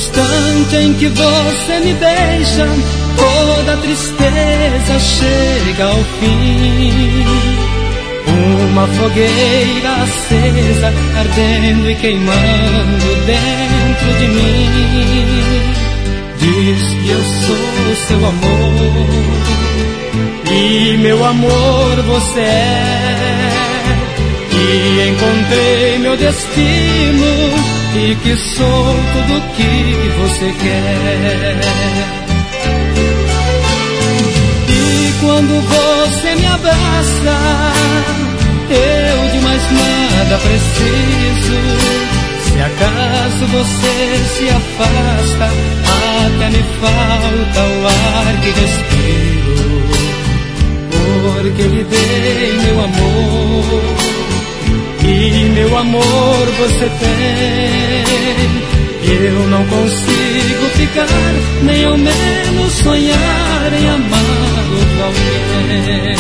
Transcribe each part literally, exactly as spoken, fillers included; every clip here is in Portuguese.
instante em que você me beija, toda tristeza chega ao fim. Uma fogueira acesa, ardendo e queimando dentro de mim. Diz que eu sou seu amor, e meu amor você é. Que encontrei meu destino e que sou tudo que você quer. E quando você me abraça, eu de mais nada preciso. Se acaso você se afasta, até me falta o ar que respiro. Porque lhe dei meu amor, e meu amor você tem. Eu não consigo ficar, nem ao menos sonhar em amar outro alguém.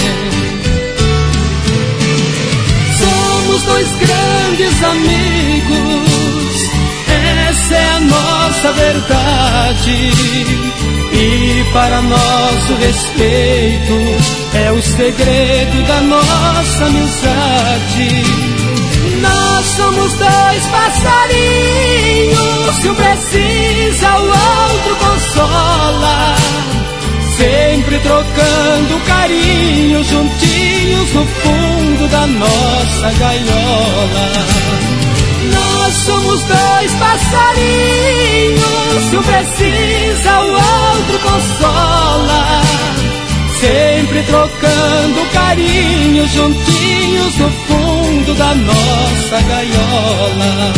Somos dois grandes amigos, essa é a nossa verdade. E para nosso respeito é o segredo da nossa amizade. Nós somos dois passarinhos, se um precisa o outro consola. Sempre trocando carinho, juntinhos no fundo da nossa gaiola. Nós somos dois passarinhos, se um precisa o outro consola. Sempre trocando carinho, juntinhos no fundo da nossa gaiola.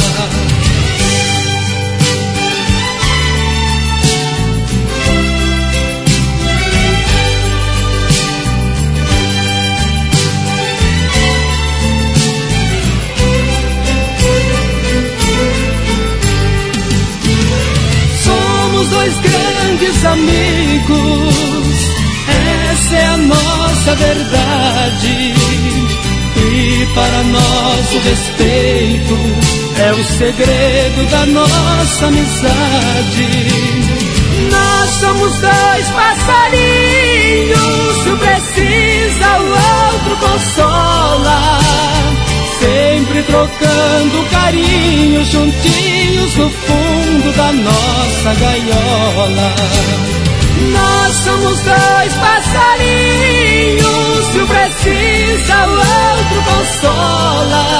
Somos dois grandes amigos, essa é a nossa verdade. E para nosso respeito é o segredo da nossa amizade. Nós somos dois passarinhos, se um precisa o outro consola. Sempre trocando carinho, juntinhos no fundo da nossa gaiola. Nós somos dois passarinhos, se um precisa o outro consola.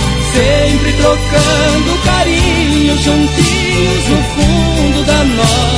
Sempre trocando carinho, juntinhos no fundo da nossa